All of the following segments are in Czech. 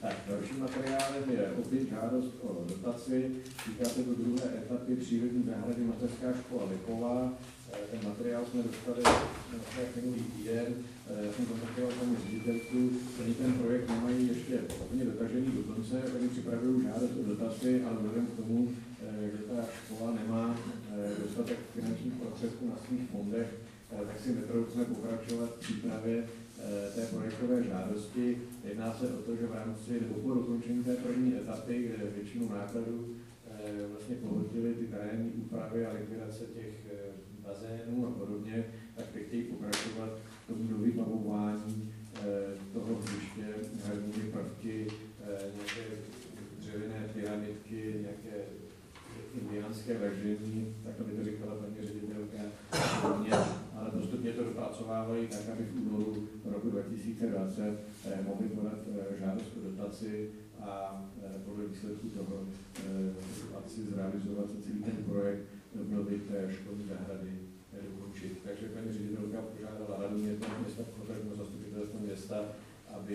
Tak, dalším materiálem je opět žádost o dotaci. Týká se to druhé etapy přírodní zahrady Mateřská škola Lipová. Ten materiál jsme dostali minulý týden. Já jsem kontaktoval paní ředitelku, oni ten projekt nemají ještě úplně dotažený do konce, oni připravují žádost o dotaci, ale vzhledem k tomu, že ta škola nemá dostatek finančních prostředků na svých fondech, tak si netroufne pokračovat v přípravě té projektové žádosti. Jedná se o to, že v rámci nebo po dokončení té první etapy, kde většinu nákladů vlastně pohltily ty terénní úpravy a likvidace těch bazénů a podobně, tak teď chtějí pokračovat v tom dovybavování toho hřiště hradními prvky, nějaké dřevěné pyramidky, nějaké indiánské ležení, tak aby to říkala paní ředitelka, ale postupně to dopracovávají tak, aby v únoru roku 2020 mohli podat žádost o dotaci a podle výsledku toho asi zrealizovat celý ten projekt obnovy té školní zahrady dokončit. Takže paní ředitelka požádala radu města, potažmo zastupitelstvo města, aby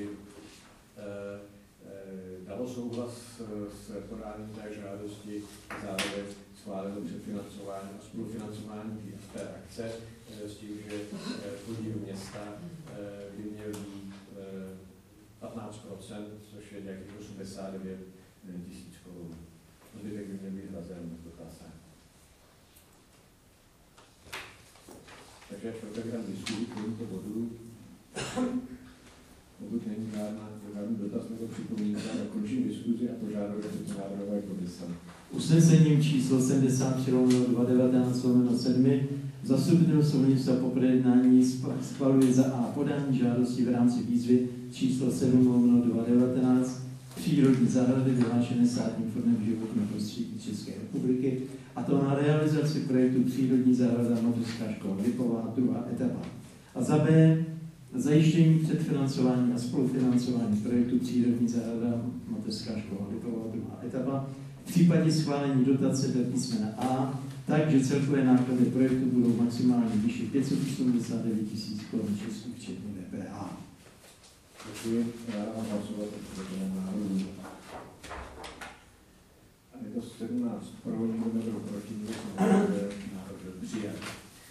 dalo souhlas s podáním té žádosti, zároveň schválilo předfinancování a spolufinancování té akce s tím, že podíl města by měl být 15%, což je nějakých 89 000 korun. Zbytek by měl být hrazen do kasa. Takže otevírám diskuzi k tomuto bodu. Pokud není žádný dotaz nebo připomínka, tak končím diskuzi a požádám návrhové komise. Usnesením číslo 73/2019/7 zastupitelstvo města po projednání schvaluje za A podání žádosti v rámci výzvy číslo 7/2019 přírodní zahrady vyhlášené státním fondem životního prostředí České republiky, a to na realizaci projektu přírodní zahrada Mateřská škola Lipová, druhá etapa. A za B zajištění předfinancování a spolufinancování projektu přírodní zahrada Mateřská škola Lipová, druhá etapa. V případě schválení dotace do písmena A, takže celkové náklady projektu budou maximálně vyšší 589 000 korun českých včetně DPH. Děkuji. Já dám hlasovat o předloženém návrhu. A je to 17 pro, nikdo nebyl proti, nikdo se návrh byl přijat.